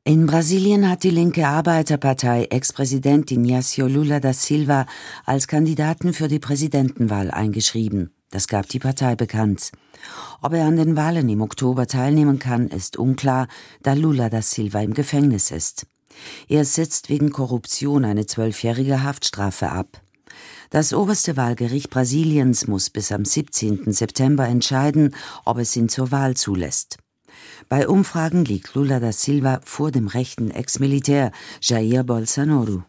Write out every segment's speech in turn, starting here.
In Brasilien hat die linke Arbeiterpartei Ex-Präsident Inácio Lula da Silva als Kandidaten für die Präsidentenwahl eingeschrieben. Das gab die Partei bekannt. Ob er an den Wahlen im Oktober teilnehmen kann, ist unklar, da Lula da Silva im Gefängnis ist. Er sitzt wegen Korruption eine 12-jährige Haftstrafe ab. Das oberste Wahlgericht Brasiliens muss bis am 17. September entscheiden, ob es ihn zur Wahl zulässt. Bei Umfragen liegt Lula da Silva vor dem rechten Ex-Militär Jair Bolsonaro.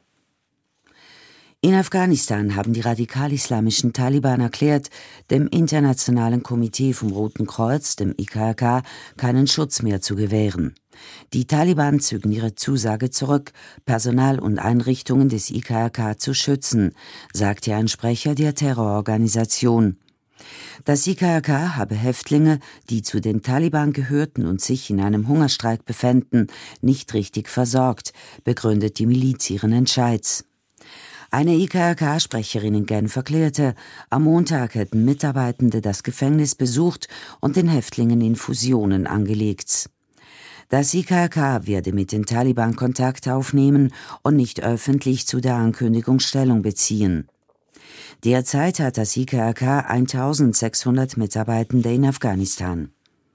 In Afghanistan haben die radikal-islamischen Taliban erklärt, dem Internationalen Komitee vom Roten Kreuz, dem IKRK, keinen Schutz mehr zu gewähren. Die Taliban zögen ihre Zusage zurück, Personal und Einrichtungen des IKRK zu schützen, sagte ein Sprecher der Terrororganisation. Das IKRK habe Häftlinge, die zu den Taliban gehörten und sich in einem Hungerstreik befänden, nicht richtig versorgt, begründet die Miliz ihren Entscheid. Eine IKRK-Sprecherin in Genf erklärte, am Montag hätten Mitarbeitende das Gefängnis besucht und den Häftlingen Infusionen angelegt. Das IKRK werde mit den Taliban Kontakt aufnehmen und nicht öffentlich zu der Ankündigung Stellung beziehen. Derzeit hat das IKRK 1600 Mitarbeitende in Afghanistan.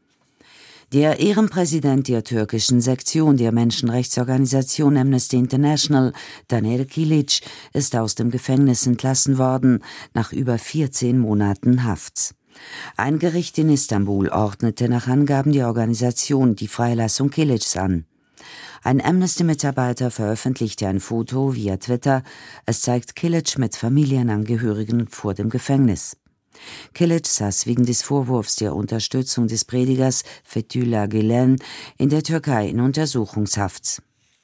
Der Ehrenpräsident der türkischen Sektion der Menschenrechtsorganisation Amnesty International, Taner Kilic, ist aus dem Gefängnis entlassen worden, nach über 14 Monaten Haft. Ein Gericht in Istanbul ordnete nach Angaben der Organisation die Freilassung Kilics an. Ein Amnesty-Mitarbeiter veröffentlichte ein Foto via Twitter. Es zeigt Kilic mit Familienangehörigen vor dem Gefängnis. Kilic saß wegen des Vorwurfs der Unterstützung des Predigers Fethullah Gülen in der Türkei in Untersuchungshaft.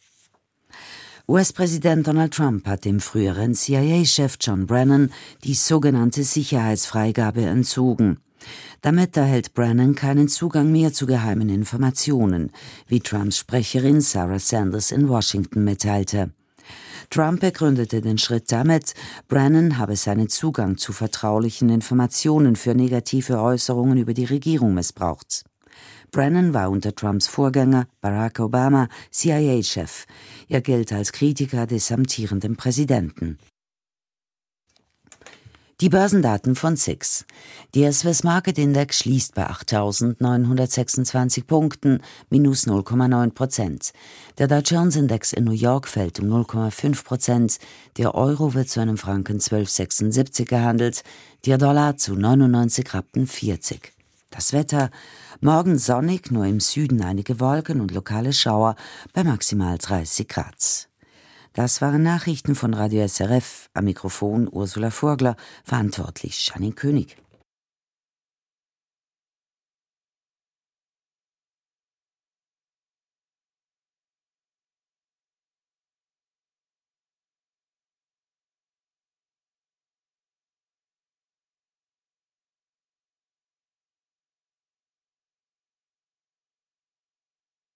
US-Präsident Donald Trump hat dem früheren CIA-Chef John Brennan die sogenannte Sicherheitsfreigabe entzogen. Damit erhält Brennan keinen Zugang mehr zu geheimen Informationen, wie Trumps Sprecherin Sarah Sanders in Washington mitteilte. Trump begründete den Schritt damit, Brennan habe seinen Zugang zu vertraulichen Informationen für negative Äußerungen über die Regierung missbraucht. Brennan war unter Trumps Vorgänger Barack Obama CIA-Chef. Er gilt als Kritiker des amtierenden Präsidenten. Die Börsendaten von SIX. Der Swiss Market Index schließt bei 8.926 Punkten, minus 0,9%. Der Dow Jones Index in New York fällt um 0,5%. Der Euro wird zu einem Franken 12,76 gehandelt, der Dollar zu 99,40 Rappen. Das Wetter: morgen sonnig, nur im Süden einige Wolken und lokale Schauer bei maximal 30 Grad. Das waren Nachrichten von Radio SRF. Am Mikrofon Ursula Vogler, verantwortlich Janine König.